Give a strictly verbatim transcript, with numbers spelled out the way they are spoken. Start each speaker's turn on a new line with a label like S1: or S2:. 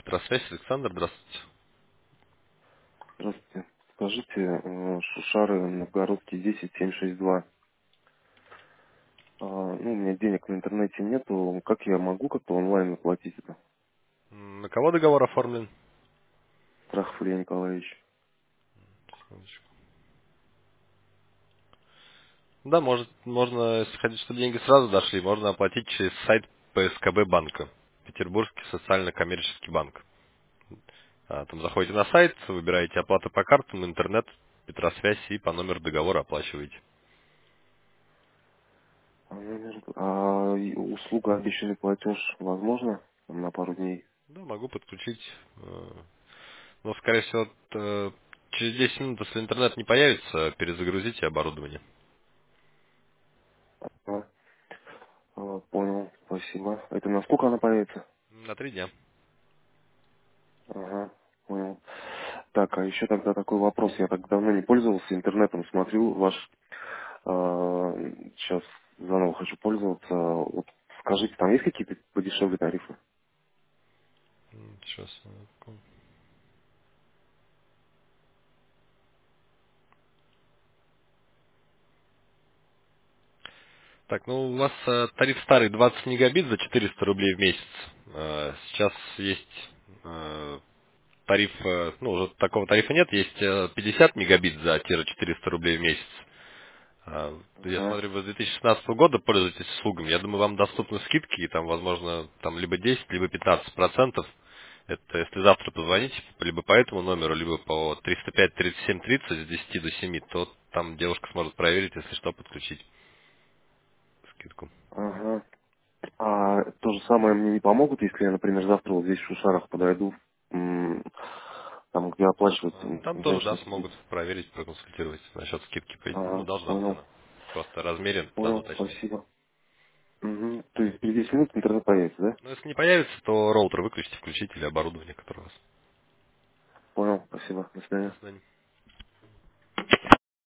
S1: Петросвязь, Александр, здравствуйте.
S2: Здравствуйте. Скажите, э, Шушары, Новгородский, десять семь шесть два. А, ну, у меня денег на интернете нету. Как я могу как-то онлайн оплатить это?
S1: М, На кого договор оформлен?
S2: Страхов Илья Николаевич.
S1: Секундочку. Да, может, можно, если хотите, чтобы деньги сразу дошли, можно оплатить через сайт П С К Б банка. Петербургский социально-коммерческий банк. А, там заходите на сайт, выбираете оплату по картам, интернет, Петросвязь и по номеру договора оплачиваете.
S2: А, номер- а, и услуга обещанный платеж возможно? Там на пару дней.
S1: Да, могу подключить. э, Но, скорее всего, э, через десять минут, если интернет не появится, перезагрузите оборудование.
S2: А, а, понял, спасибо. Это на сколько она появится?
S1: На три дня.
S2: Ага, понял. Так, а еще тогда такой вопрос. Я так давно не пользовался интернетом, смотрю ваш. а, сейчас заново хочу пользоваться. Вот скажите, там есть какие-то подешевле тарифы?
S1: Сейчас. Так, ну у вас э, тариф старый двадцать мегабит за четыреста рублей в месяц. Э, сейчас есть э, тариф, э, ну уже такого тарифа нет, есть э, пятьдесят мегабит за тире четыреста рублей в месяц. Э, я
S2: Ага,
S1: смотрю, вы с две тысячи шестнадцатого года пользуетесь услугами. Я думаю, вам доступны скидки, и там, возможно, там либо десять, либо пятнадцать процентов. Это если завтра позвоните, либо по этому номеру, либо по триста пять тридцать семь тридцать с десяти до семи, то там девушка сможет проверить, если что, подключить скидку.
S2: ага. А то же самое мне не помогут, если я, например, завтра вот здесь в Шушарах подойду, м, там, где оплачивать,
S1: А, ну,
S2: м,
S1: там тоже,
S2: знаешь,
S1: да,
S2: на скидку.
S1: смогут проверить, проконсультировать насчет скидки. По- Ну,
S2: Ага,
S1: должна быть
S2: понял,
S1: она. Просто размере надо
S2: понял,
S1: уточнить.
S2: спасибо. Угу. То есть через десять минут интернет появится, да?
S1: Но если не появится, то роутер выключите, включите или оборудование, которое у вас.
S2: Понял, спасибо, до свидания.
S1: До свидания.